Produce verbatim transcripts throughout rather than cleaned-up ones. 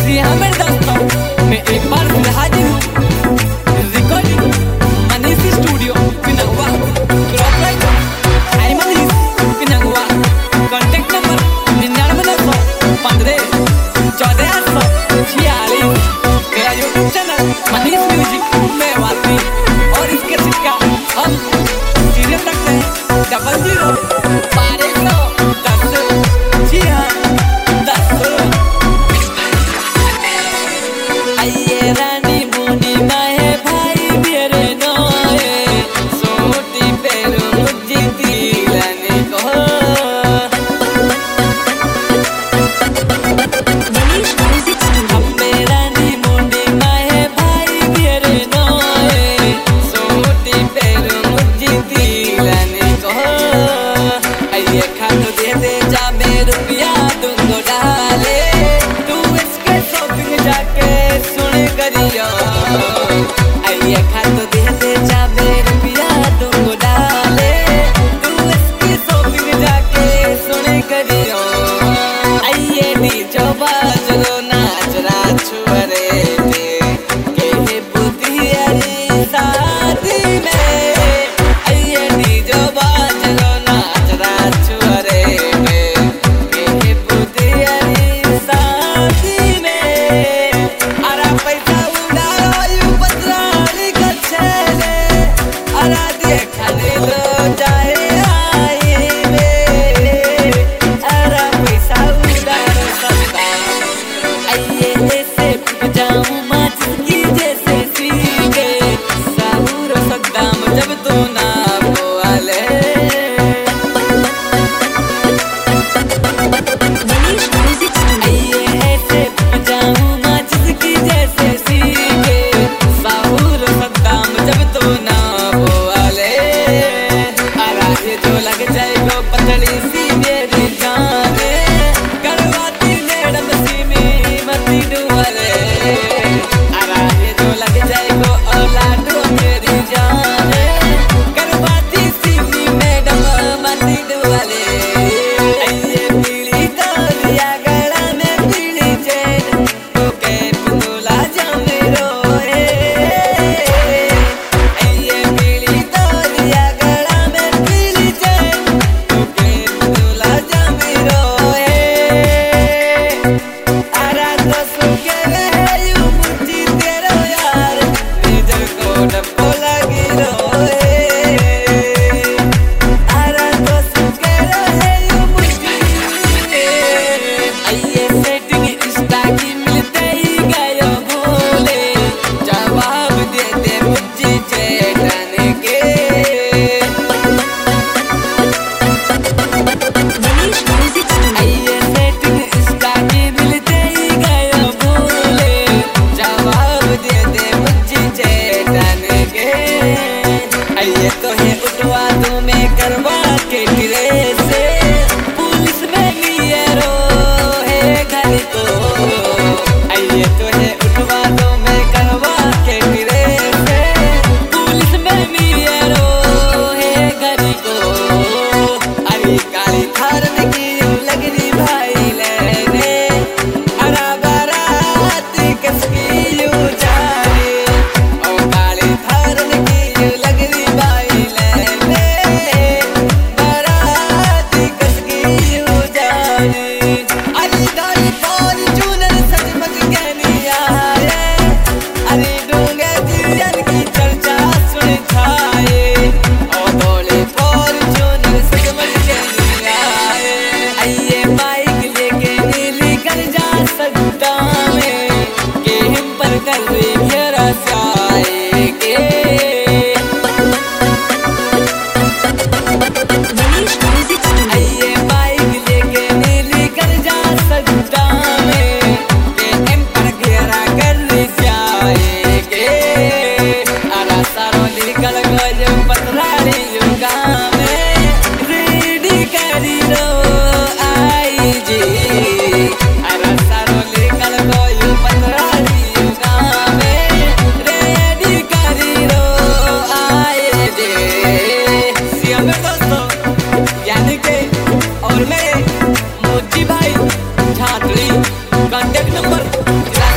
जी हाँ मेरे दोस्तों, मैं एक बार फिर हाजिर हूँ। रिकॉर्डिंग मनीष स्टूडियो पिनगुआ, क्रॉप राइटर आई मनीष पिनगुआ। कॉन्टैक्ट नंबर निन्यानवे नौ सौ पंद्रह चौदह आठ सौ छियालीस। मेरा यूट्यूब चैनल मनीष म्यूजिक में वाली और इसके सिक्का हम सीरियल रखते हैं डबल जीरो बारह सौ दस। जी हाँ दस। आइए रानी मुनी माए भाई मेरे नोए सोटी पेरू मुझे दिलाने को। हमें रानी मुनी माए भाई मेरे नोए सोटी पेरू मुझे दिलाने को। आइए खानो दे दे जा मैं रुपया दूंगा डाले तू इसके शॉपिंग जाके सुन करियो। आइए खानो दे दे जा मैं रुपया दूंगा डाले तू इसकी शॉपिंग जाके सुन करियो। आइए नीचो बाजरो नाच रात छुअरे थे के बुद्धि अरी शादी में। आइए नीचो बाजरो नाच रात छुअरे थे के बुद्धि अरी शादी में। अरा पैसा उड़ाओ यू पत्राली का छेले अरा देखा लो जाए आई में। अरा पैसा उड़ाओ सकता आइए ऐसे जाऊं माच की जैसे सीखे साहूर सद्दाम जब तू ना बोले। आइए ऐसे जाऊं माच की जैसे सीखे साहूर सद्दाम जब तू ना बोले। अरा ये जो लग जाएगा पतली सी मेरी जाने करवाती मैडम सी मी मती डुबले। अरा ये जो लग जाएगा औलादो मेरी जाने करवाती सी मी मैडम मती डुबले। आइए पीली तौलिया गला में पीली चैन तो के पुतला जामे रोए। आइए पीली तौलिया गला में पीली चैन तो के पुतला जामे रोए। अरा तो सुके रहे यू मुझी तेरो यार निजर को डब्बो लगी रोए। अरा तो सुके रहे यू मुझी। आइए सेटिंग इंस्टा की मिलते ही गयो भूले जवाब दे दे मुझे चेतन के। आइए सेटिंग इंस्टा की मिलते ही गयो भूले जवाब दे दे मुझे चेतन के। आइए तो है उठवा दूं मैं करवा के गिरे से पुलिस में लिए रो है घर को। आइए तो है उठवा दूं मैं करवा के गिरे से पुलिस में लिए रो है घर को। अरे काली थार में की लगनी भाई लेने अरा बाराती कसकी यू जाने ओ काली थार में की लगनी भाई लेने बाराती कसकी यू जाने। अरे गाड़ी फॉर्च्यूनर सचमुच कहनी आए अरे डूंगे जियन की चर्चा सुन छाए ओ बोले फॉर्च्यूनर सचमुच कहनी आए। आइए बाइक लेके नीली कर जा सकता में के हम पर कर घेरा साए के। आइए बाइक लेके नीली कर जा सकता में के हम पर घेरा कर जाए के। अरा सारो निकल गयो पतराली युगा में रेडी करी रो आई जी। अरा सारो निकल गयो पतराली युगा में रेडी करी रो आए जे। सीएम दोस्तों यानी के और मेरे मोची भाई झांकड़ी कॉन्टैक्ट नंबर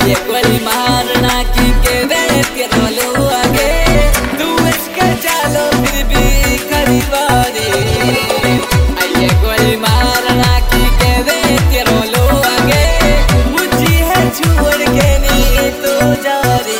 ये गोली मारना की के वे तेरा लो आगे तू इसके चालो फिर भी खरीवारे ये गोली मारना की के वे तेरा लो आगे मुझे है छोड़ के नहीं तो जा रे